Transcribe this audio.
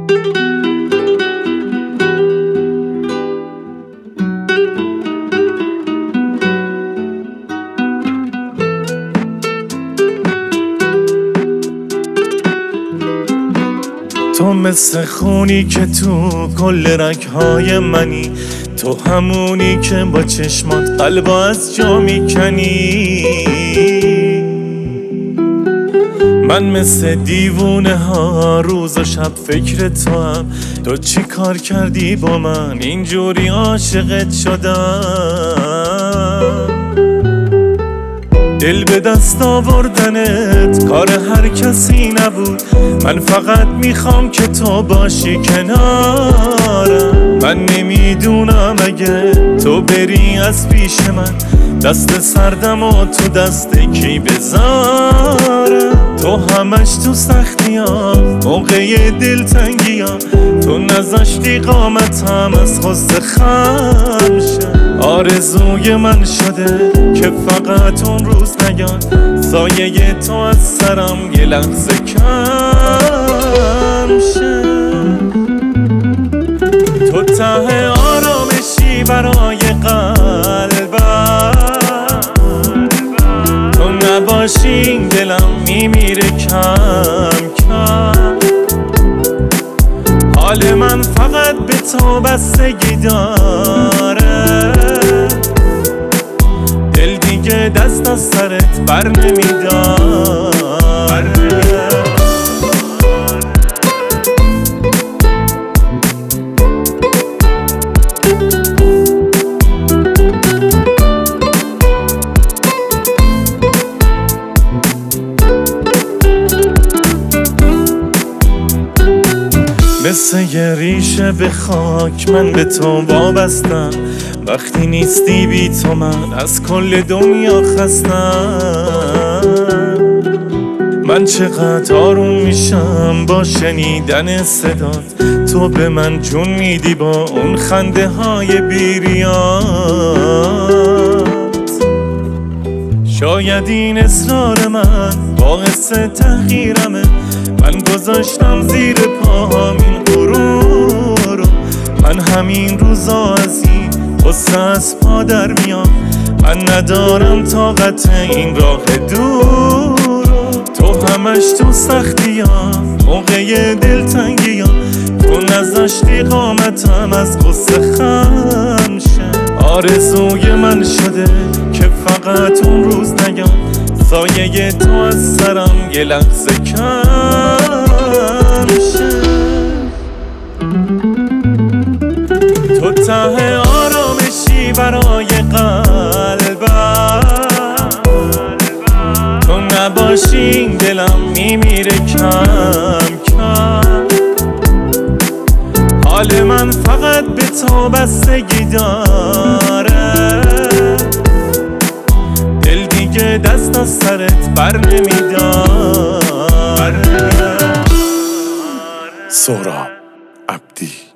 تو مثل خونی که تو کل رگ‌های منی، تو همونی که با چشمات قلبو از جا میکنی. من مثل دیوونه ها روز و شب فکر تو هم، تو چی کار کردی با من اینجوری عاشقت شدم. دل به دست آوردنت کار هر کسی نبود، من فقط میخوام که تو باشی کنارم. من نمیدونم اگه تو بری از پیش من، دست سردم و تو دست کی بذارم. تو همش تو سختی ها موقع دلتنگی ها، تو نذاشتی قامتم از غصه خم شه. آرزوی من شده که فقط اون روز نیاد، سایه تو از سرم یه لحظه کم شه. تو ته آرامشی برای قلبم، تو نباشی دلم میمیره کم کم. حال من فقط به تو بستگی داره، دل دیگه دست از سرت بر نمیداره. مثل یه ریشه به خاک من به تو وابستم، وقتی نیستی بی تو من از کل دنیا خستم. من چقدر آروم میشم با شنیدن صدات، تو به من جون میدی با اون خنده های بیریات. شاید این اصرار من باعث تغییرمه، من گذاشتم زیر پاهم این غرور. من همین روزا از این غصه از پا در میام، من ندارم طاقت این راه دور. تو همش تو سختی ها موقع دلتنگی ها، تو نذاشتی قامتم از غصه خم شه. آرزوی من شده که فقط اون روز نیاد، سایه تو از سرم یه لحظه کم شه. تو ته آرامشی برای قلبم، تو نباشی دلم میمیره کم کم. حال من فقط به تو بستگی داره، دل دیگه دست از سرت بر نمیداره. سهراب عبدی.